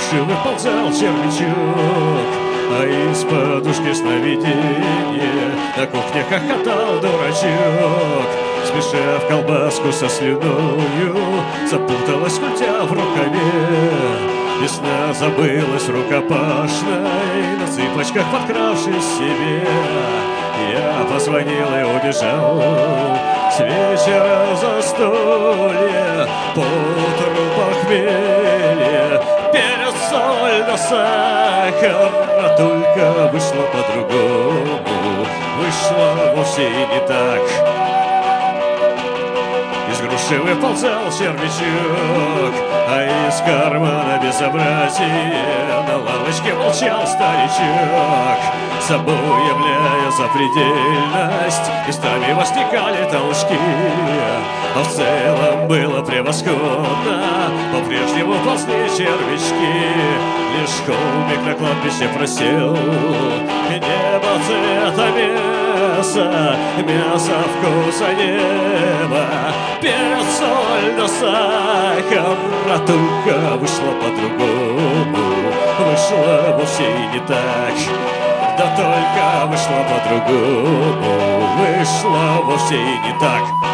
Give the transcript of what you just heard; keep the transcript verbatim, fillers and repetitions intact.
груши выползал червячок, а из подушки сновиденье на кухне хохотал дурачок. Спеша в колбаску со слюною, запуталась культя в рукаве. Весна забылась рукопашной, на цыпочках подкравшись себе. Я позвонил и убежал с вечера застолья, поутру похмелье, перец, соль да сахар. А только вышло по-другому, вышло вовсе и не так. Из груши выползал червячок, а из кармана безобразие на лавочке молчал старичок. Собой являя запредельность, местами возникали толчки, а в целом было превосходно, по-прежнему ползли червячки. Лишь холмик на кладбище просел, и небо цвета мяса, мясо вкуса неба, перец, соль да сахар. А только вышло по-другому, вышло вовсе и не так. Да только вышло по-другому, вышло вовсе и не так.